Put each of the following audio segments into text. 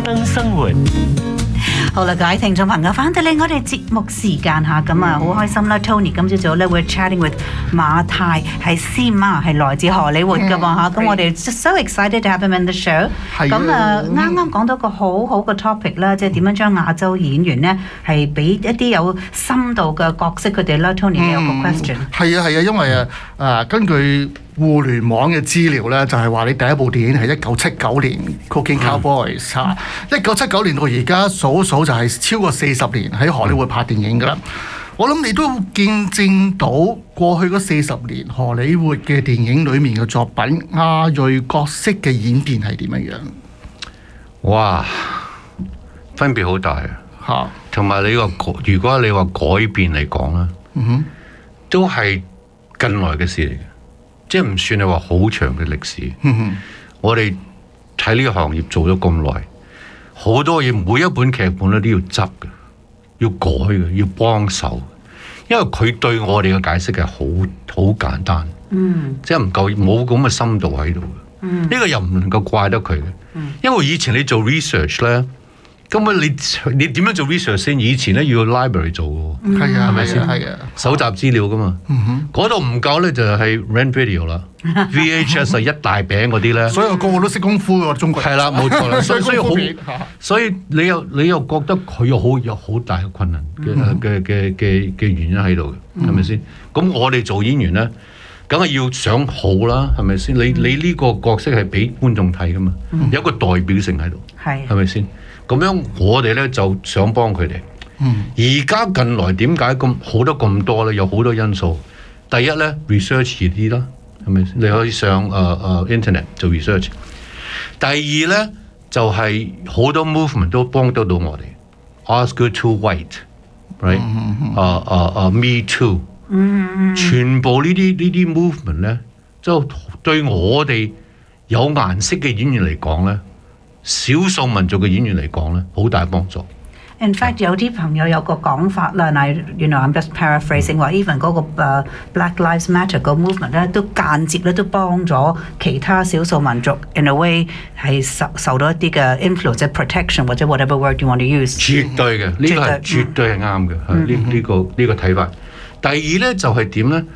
生生活。 好啦，各位聽眾朋友，翻到嚟我哋節目時間嚇，咁啊好開心啦 ！Tony 今朝早咧，we're chatting with 馬太係師媽，係來自荷里活㗎嘛嚇，咁我哋 just so excited to have him in the show。咁啊，啱啱講到個好好嘅 topic 啦，即係點樣將亞洲演員咧係俾一啲有深度嘅角色佢哋啦。Tony 你有個 question。 係啊，因為根據互聯網嘅資料咧，就係話你第一部電影係1979年《Cocaine Cowboys》嚇，1979年到而家數就係超過40年喺荷里活拍電影㗎啦。我諗你都見證到過去嗰40年荷里活嘅電影裡面嘅作品亞裔角色嘅演變係點樣？ 哇，分別好大啊！嚇，同埋你話如果你話改變嚟講啦，都係近來嘅事嚟嘅。即係唔算係話好長嘅歷史，我哋睇呢個行業做咗咁耐，好多嘢每一本劇本咧都要執嘅，要改嘅，要幫手，因為佢對我哋嘅解釋係好簡單，即係唔夠冇咁嘅深度喺度嘅。呢個又唔能夠怪得佢嘅，因為以前你做 research 咧。根本你點樣做 research 先？以前咧要 library 做嘅喎，係咪先？係啊，搜集資料噶嘛。嗰度唔夠咧，就係 rent video 啦，VHS 係一大餅嗰啲咧。所以個個都識功夫喎，中國人。係啦，冇錯啦。所以你又覺得佢有好大嘅困難嘅原因喺度嘅，係咪先？咁我哋做演員咧，梗係要想好啦，係咪先？你呢個角色係俾觀眾睇噶嘛，有一個代表性喺度，係咪先？咁樣我哋咧就想幫佢哋。而家近來點解咁好得咁多咧？有好多因素。第一咧 research 易啲啦，係咪？你可以上internet 做 research。第二咧就係好多 movement 都幫得到我哋。Oscar too white，right？Me too。全部呢啲 movement 咧，就對我哋有顏色嘅演員嚟講咧。少數民族嘅演員嚟講咧，好大幫助。 In fact， 有啲朋友有個講法啦，嗱，I'm just paraphrasing 話 even 嗰個Black Lives Matter 個 movement 咧，都間接咧都幫咗其他少數民族 in a way 係受到一啲嘅 influence protection 或者 whatever word you want to use。 絕對嘅，呢個係絕對係啱嘅，呢個睇法。第二咧就係點咧？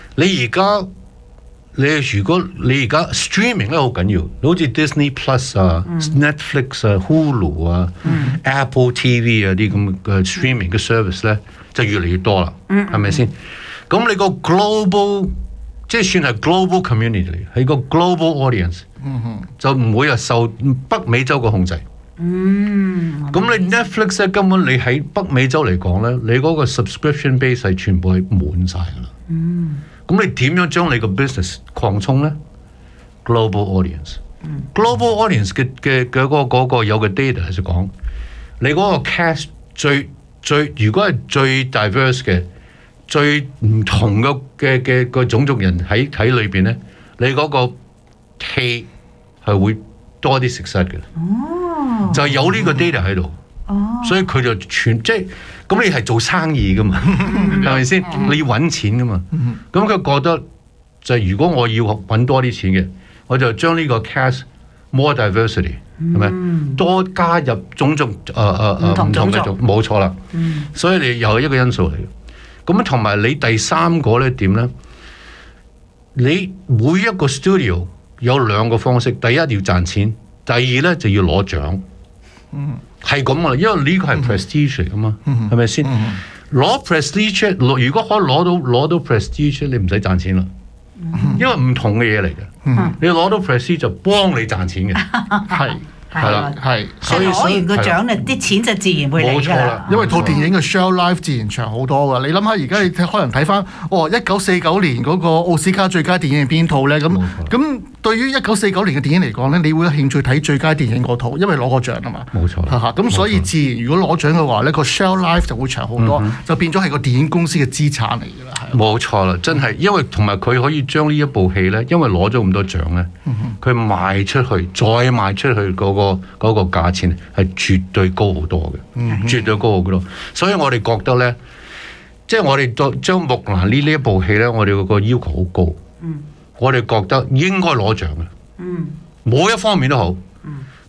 如果你而家 streaming 咧好緊要，好似 Disney Plus 啊、Netflix 啊、Hulu 啊、Apple TV 啊啲咁嘅 streaming 嘅 service 咧，就越嚟越多啦，係咪先？咁你個 global 即係算係 global community 嚟，係個 global audience，就唔會受北美洲嘅控制。咁你 Netflix 咧根本你喺北美洲嚟講咧，你嗰個 subscription base 係全部係滿晒㗎啦。咁你點樣將你個 business 擴充咧 ？Global audience，global audience 嘅嗰個有嘅 data 就講，你嗰個 cast 最如果係最 diverse 嘅、最唔同嘅個種族人喺裏邊咧，你嗰個戲係會多啲食失嘅。就係有呢個 data 喺度。所以佢就即係咁，你係做生意噶嘛，係咪先？你要揾錢噶嘛，咁佢覺得就係如果我要揾多啲錢嘅，我就將呢個 cast more diversity 係咪多加入種族唔同嘅種，冇錯啦。所以你又係一個因素嚟嘅。咁同埋你第三個咧點咧？你每一個 studio 有兩個方式，第一要賺錢，第二咧就要攞獎。係咁啊，因為呢個係 prestige 嚟噶嘛，係咪先？攞 prestige， 如果可以攞到 prestige， 你唔使賺錢啦，因為唔同嘅嘢嚟嘅。你攞到 prestige 就幫你賺錢嘅，係啦，係。所以攞完個獎咧，啲錢就自然會嚟㗎啦。 因為套電影嘅 shelf life 自然長好多㗎。你諗下，而家你可能睇翻1949年嗰個奧斯卡最佳電影係邊套咧？咁對於1949年嘅電影嚟講咧，你會有興趣睇最佳電影嗰套，因為攞個獎啊嘛。 冇錯。 咁所以自然如果攞獎嘅話咧，個 shelf life 就會長好多，就變咗係個電影公司嘅資產嚟㗎啦。 冇錯啦，真係，因為同埋佢可以將呢一部戲咧，因為攞咗咁多獎咧，佢賣出去，再賣出去嗰個價錢係絕對高好多嘅，絕對高好多。所以我哋覺得咧，即係我哋將木蘭呢一部戲咧，我哋個要求好高。我哋覺得應該攞獎嘅，每一方面都好。不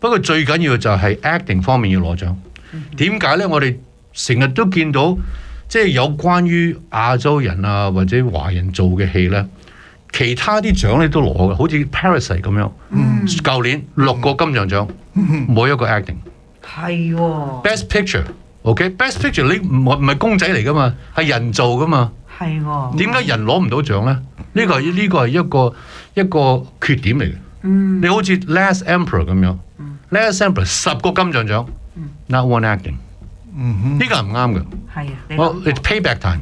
不過最緊要就係 acting 方面要攞獎。點解咧？我哋成日都見到即係有關於亞洲人啊或者華人做嘅戲咧，其他啲獎咧都攞嘅，好似 Parasite 咁樣。舊年6個金像獎，冇一個 acting。 係喎。 Best Picture，OK？Best Picture 你唔係公仔嚟噶嘛，係人做噶嘛。 係喎。點解人攞唔到獎咧？呢個係一個缺點嚟嘅。你好似 Last Emperor 咁樣，Last Emperor 10個金像獎，not one acting。呢個係唔啱嘅。係啊。It's payback time。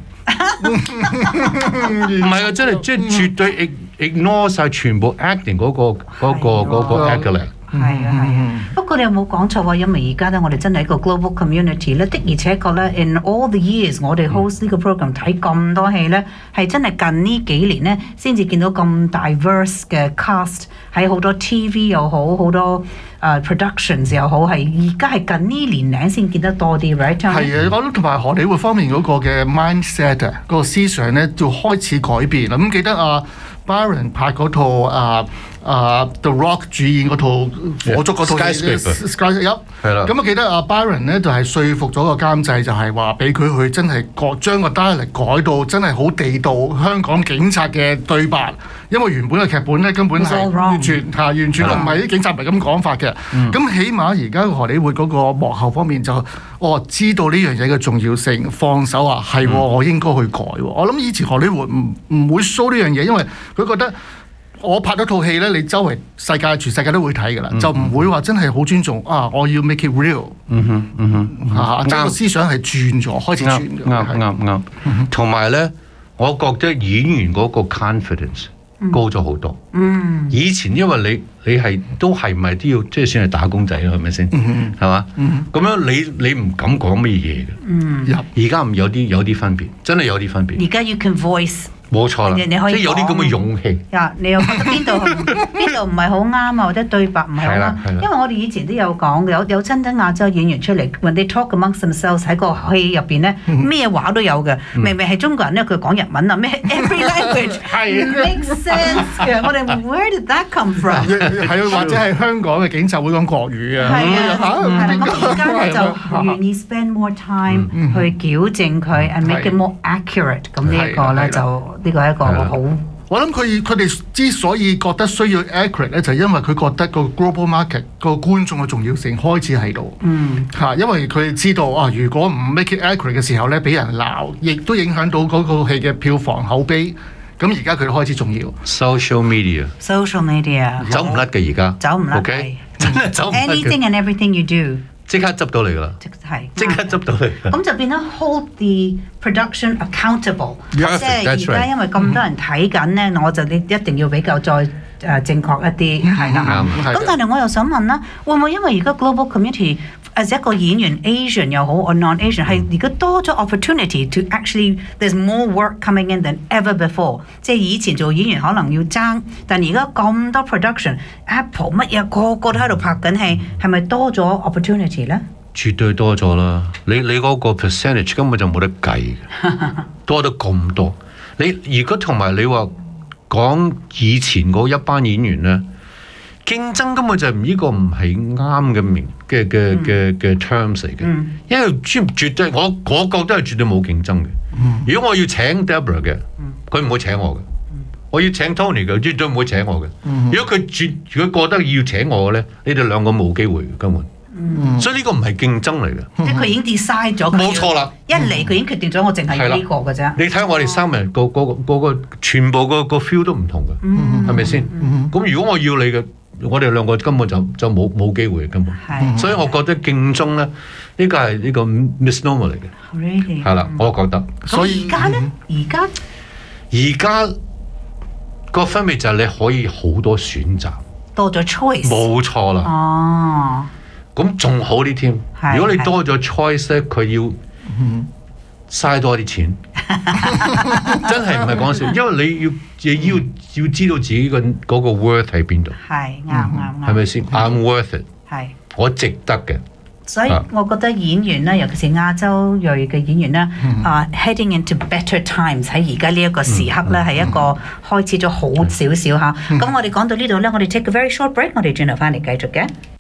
唔係啊，真係即係絕對 ignore 晒全部 acting 嗰個 accolade。 係啊。不過你有冇講錯喎？因為而家咧，我哋真係一個 global community 咧，的而且確咧 ，in all the years 我哋 host 呢個 program 睇咁多戲咧，係真係近呢幾年咧先至見到咁 diverse 嘅 cast 喺好多 TV 又好，好多productions 又好，係而家係近呢年齡先見得多啲 ，right？ 係啊，我諗同埋荷里活方面嗰個嘅 mindset 啊，個思想咧就開始改變啦。咁記得Byron 拍嗰套The Rock 主演嗰套火燭嗰套 Skyscraper 係啦。咁我記得Byron 咧就係說服咗個監製，就係話俾佢去真係將個 dialect 改到真係好地道香港警察嘅對白，因為原本嘅劇本咧根本係完全都唔係啲警察唔係咁講法嘅。咁起碼而家荷里活嗰個幕後方面就知道呢樣嘢嘅重要性，放手係我應該去改。我諗以前荷里活唔會 show 呢樣嘢，因為佢覺得我拍咗套戲咧，你周圍全世界都會睇㗎啦，就唔會話真係好尊重我要 make it real。即係個思想係轉咗，開始轉咗。 啱。同埋咧，我覺得演員嗰個 confidence 高咗好多。以前因為你係都係唔係都要即係算係打工仔咯，係咪先？係嘛？咁樣你唔敢講乜嘢嘅。而家唔有啲分別，真係有啲分別。 而家you can voice。 冇錯啦，即係有啲咁嘅勇氣。 你又覺得邊度唔係好啱啊，或者對白唔係好啱？因為我哋以前都有講，有親親亞洲演員出嚟 ，when they talk amongst themselves 喺個戲入邊咧，咩話都有嘅。明明係中國人咧，佢講日文啊，咩 every language make sense 嘅。我哋 where did that come from？ 係或者係香港嘅警察會講國語啊。 咁而家咧就願意 spend more time 去矯正佢 and make it more accurate。咁呢一個咧就。呢個係一個好， 我諗佢哋之所以覺得需要 accurate 咧，就係因為佢覺得個 global market 個觀眾嘅重要性開始喺度。因為佢哋知道如果唔 make it accurate 嘅時候咧，俾人鬧，亦都影響到嗰個戲嘅票房口碑。咁而家佢開始重要。 social media 走唔甩嘅而家， 走唔甩嘅，真係走唔甩嘅。 Anything and everything you do。 即刻執到你㗎啦！即刻執到你。 咁就變咗 hold the production accountable。即係而家因為咁多人睇緊咧，我就你一定要比較再正確一啲，係啦。咁但係我又想問啦，會唔會因為而家 global community as 一個演員 Asian 又好 or non-Asian 係而家多咗 opportunity to actually there's more work coming in than ever before。即係以前做演員可能要爭，但而家咁多 production，Apple 乜嘢個個都喺度拍緊戲，係咪多咗 opportunity 咧？ 絕對多咗啦！你嗰個 percentage 根本就冇得計嘅，多得咁多。你如果同埋你話講以前嗰一班演員咧，競爭根本就呢個唔係啱嘅 terms 嚟嘅，因為絕對我覺得係絕對冇競爭嘅。如果我要請 Deborah 嘅，佢唔會請我嘅；我要請 Tony 嘅，絕對唔會請我嘅。如果佢覺得要請我嘅咧，你哋兩個冇機會嘅根本。所以呢個唔係競爭嚟嘅， 即係佢已經 decide 咗。冇錯啦， 一嚟佢已經決定咗，我淨係要呢個嘅啫。 你睇我哋三人個全部個 feel 都唔同嘅，係咪先？咁如果我要你嘅，我哋兩個根本就冇機會嘅根本。所以我覺得競爭咧，呢個係呢個 misnomer 嚟嘅。係啦，我覺得。 所以而家咧， 而家個分別就係你可以好多選擇， 多咗 choice。冇錯啦。哦。咁仲好啲添，如果你多咗 choice 咧，佢要嘥多啲錢，真係唔係講笑，因為你要知道自己嗰個 worth 喺邊度。係啱，係咪先 ？I'm worth it。係，我值得嘅。 所以我覺得演員咧，尤其是亞洲裔嘅演員咧，heading into better times 喺而家呢一個時刻咧，係一個開始咗好少少嚇。咁我哋講到呢度咧，我哋 take a very short break，我哋轉頭翻嚟繼續嘅。